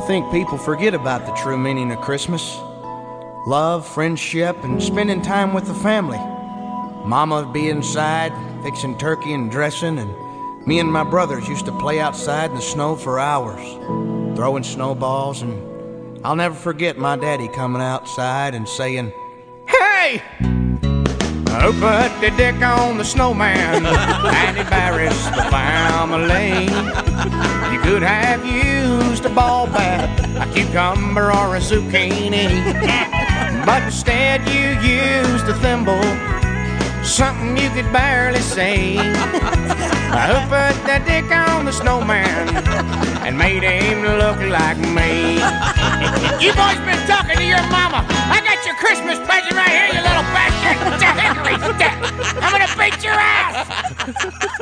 think people forget about the true meaning of Christmas. Love, friendship, and spending time with the family. Mama would be inside, fixing turkey and dressing, and me and my brothers used to play outside in the snow for hours, throwing snowballs, and I'll never forget my daddy coming outside and saying, "Hey! Who put the dick on the snowman and embarrassed the family? You could have used a ball bat, a cucumber, or a zucchini, but instead you used a thimble, something you could barely say. Who put the dick on the snowman and made him look like me?" You boys been talking to your mama. I got your Christmas present right here, you little bastard. It's a hickory stick. I'm gonna beat your ass.